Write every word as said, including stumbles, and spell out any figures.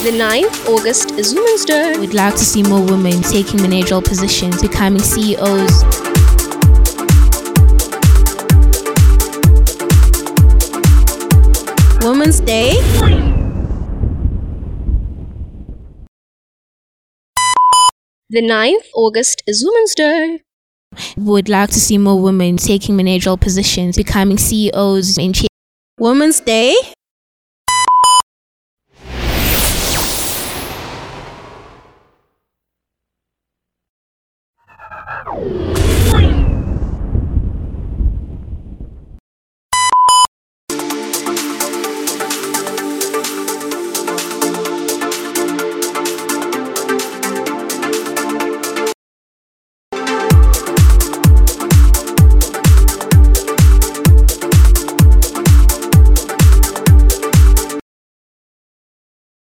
The ninth of August is Women's Day. We'd like to see more women taking managerial positions, becoming C E Os. Women's Day. The ninth of August is Women's Day. Would like to see more women taking managerial positions, becoming C E Os in cha- Women's Day.